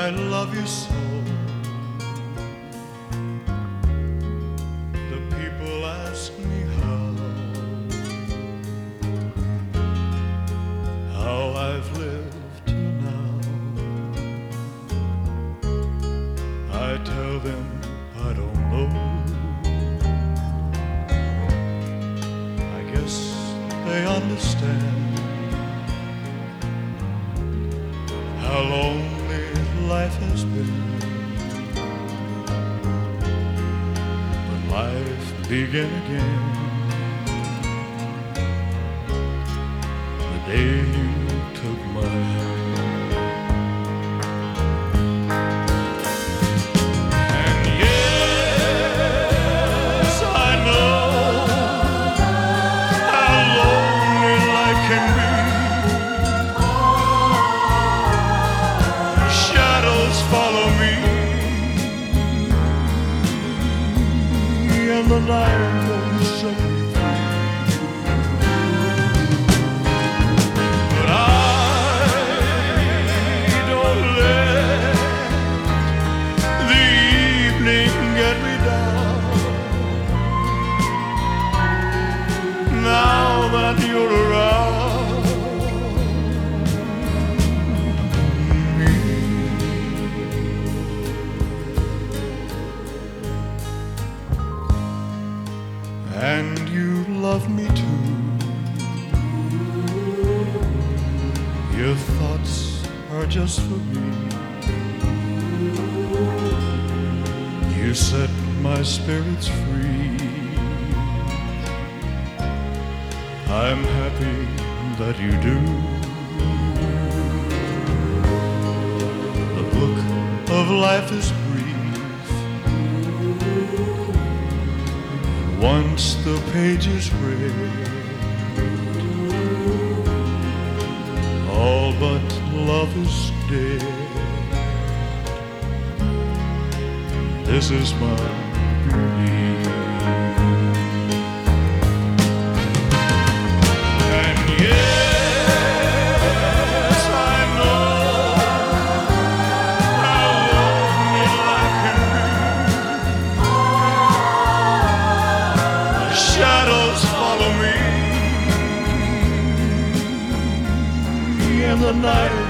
I love you so. The people ask me how I've lived till now. I tell them I don't know. I guess they understand how lonely life has been. But life began again the day you took my hand. And yes, I know how lonely life can be. Shadows follow me, and the night won't set me free. But I don't let the evening get me down. Now that you're around me, and you love me too. Your thoughts are just for me. You set my spirits free. I'm happy that you do. The book of life is brief. Once the page is read, all but love is dead. This is my belief. And yes, I know how lonely life can be. Shadows follow me, and the night